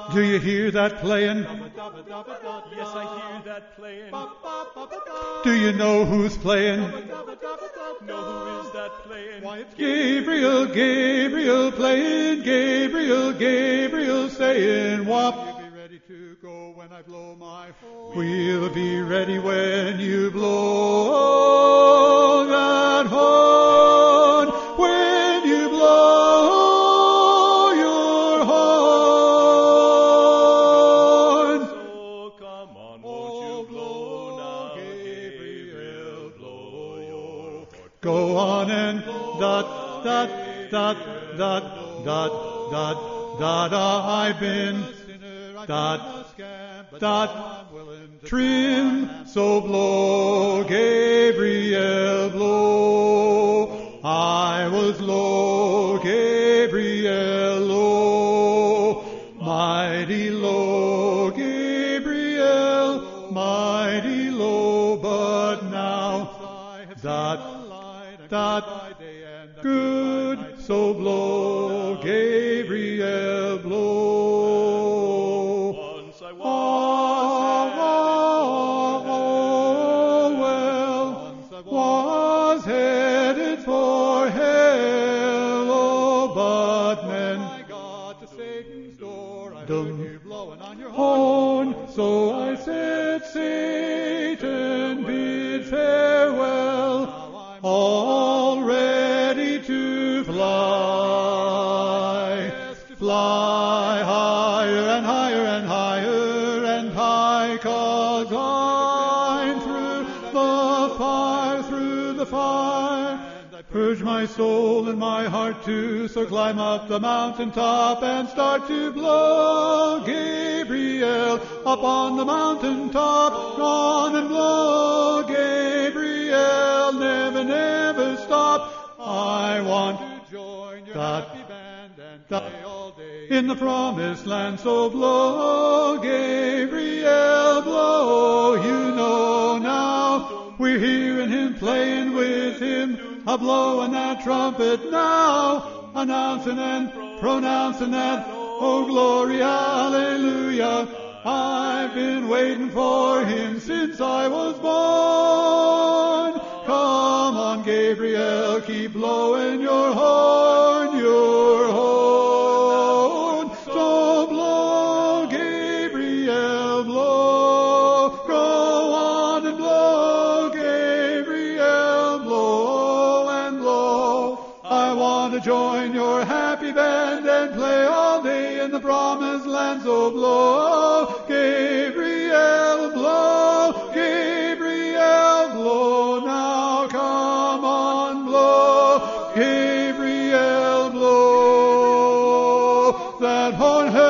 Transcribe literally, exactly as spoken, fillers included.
Do you hear that playing? Yes, I hear that playing. Do you know who's playing? Know who is that playing? Why, it's Gabriel, Gabriel playing, Gabriel, Gabriel saying, whop. You'll be ready to go when I blow my horn. We'll be ready when you blow that horn. When you blow your horn. So come on, won't you blow now, Gabriel, blow your horn. Go on and dot, dot, dot, dot, dot, dot, dot, I've been dot, dot, trim, so blow, Gabriel, blow. I was low, Gabriel, low, mighty low, Gabriel, mighty low, but now, dot, dot, good, so blow, Gabriel, blow. Once I Oh, was oh, well, was headed for hell, oh, but men dum horn, so I said, Satan bid farewell, all ready to fly, fly higher and higher and higher and high, 'cause I'm through the fire, through the fire. Purge my soul and my heart too, so climb up the mountain top and start to blow, Gabriel, up on the mountain top, on and blow, Gabriel, never, never stop. I want to join your happy band and play all day in the promised land, so blow, Gabriel, blow. You know now, we're hearing him, playing with him, a blowing that trumpet now, announcing and pronouncing that, oh glory, hallelujah. I've been waiting for him since I was born. Come on, Gabriel, keep blowing your horn, your horn. So blow, Gabriel, blow. Go on and blow, Gabriel, blow and blow. I want to join your happy band and play all day in the promised land, so blow, Gabriel, blow, Gabriel, blow. Now come on, blow, Gabriel, blow that horn.